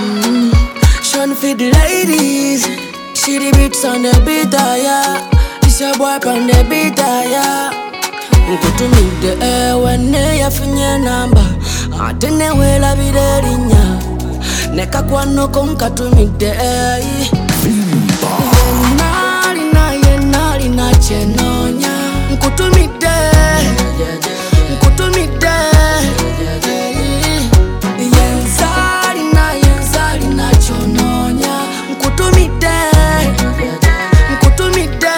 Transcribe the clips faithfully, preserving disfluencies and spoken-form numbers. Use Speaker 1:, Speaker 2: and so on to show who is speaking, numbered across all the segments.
Speaker 1: Mm. Shun for the ladies. She the beats on the beat, yeah. This your boy on the beat, yeah. Nkutu me the air when they have your number. I didn't well I be there in ya. Neka kwa no konka to me the air. Nari na ye nari na chenonya. Nkutu me the, nkutu me the. Yenzari na yenzari na chononya. Nkutu me the, nkutu me the,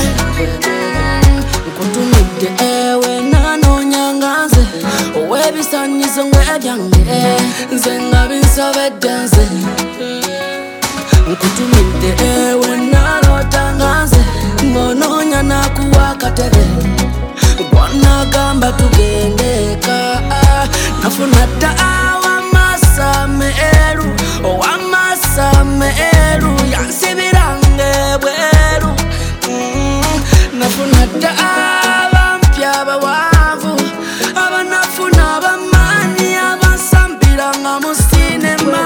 Speaker 1: nkutu me the ewe na no nyangaze. Owe bisani zongwe ebyange. Nzenga binsobe dance. Nkutu me the ewe na no tangaze. Ngononya na kuwa katebe. Bwana gamba tugendeka. Nafuna tawa masa meeru. Owa masa meeru. Yansibirange bweru. Nafuna tawa mpya bawavu. Aba nafuna bamani. Aba sambira nga musinema.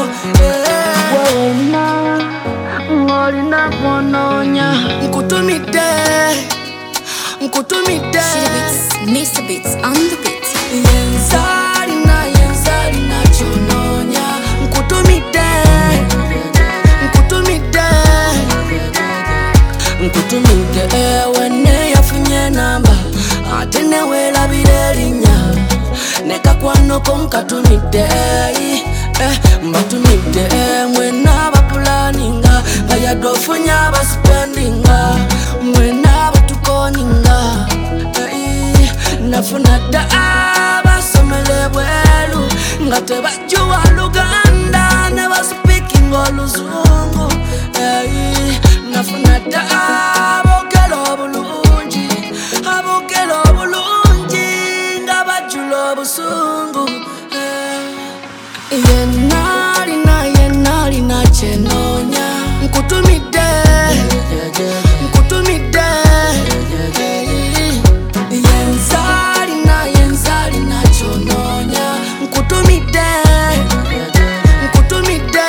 Speaker 1: Wena ngorina kononya. Nkutumide, nkutumide.
Speaker 2: Mister Beats on the beat.
Speaker 1: Yenzari na yenzari na chononya. Nkutumide, nkutumide, nkutumide. Ewe ne yafunye namba. Atene wela bidelinya. Neka kwa no konka tumide. Eh, mbatumide. Mwena bapulaninga. Baya dofunya baspendinga. Mwena batukoninga. Eh, nafuna da abasomele bwelu. Ngate bajua Luganda. Never speaking oluzungu. Eh, nafuna da abokelo bulungi. Abokelo bulungi. Ngabajula busungu. Yenari na yenari na chenonya. Nkutumide, nkutumide. Yenzari na yenzari na chononya. Nkutumide, nkutumide,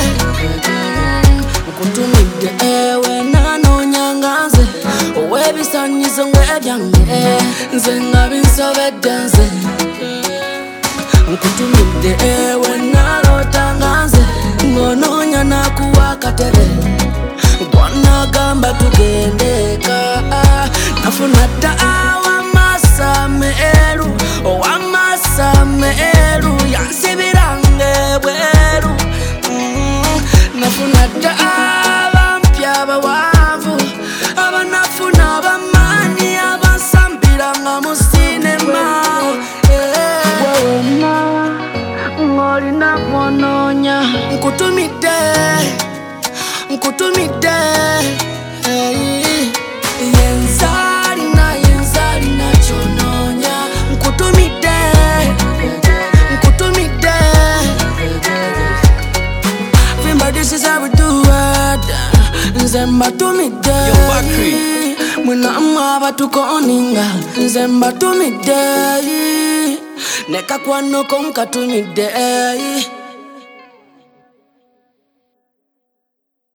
Speaker 1: nkutumide. Ewe na no nyangaze. Owe bisani zongwe ebyange. Nzenga binsobe dance. Nkutumide ewe nalo tangaze. Ngononya na kuwa katebe. Bwana gamba tugendeka. Nafuna tawa masa meeru. Owa masa meeru. Yansibirange bweru. Nafuna tawa mpya bawavu. Aba nafuna bamani. Aba sambira nga musinema. Ngorina kononya. Nkutumide, nkutumide. Yenzari na yenzari na chononya. Nkutumide, nkutumide. Remember this is how we do it. Nzemba tumide.
Speaker 3: Yo, Bakri.
Speaker 1: Mwina amaba tukoninga. Nzemba tumide. Neka kwa no konka tumide.